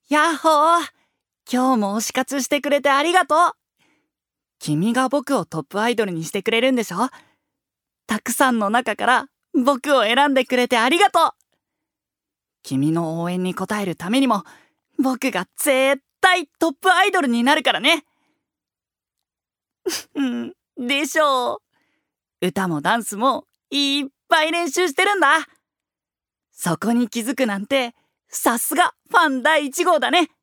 やっほー。今日も推し活してくれてありがとう。君が僕をトップアイドルにしてくれるんでしょ。たくさんの中から僕を選んでくれてありがとう。君の応援に応えるためにも僕が絶対トップアイドルになるからね。でしょう。歌もダンスもいっぱい練習してるんだ。そこに気づくなんてさすがファン第1号だね。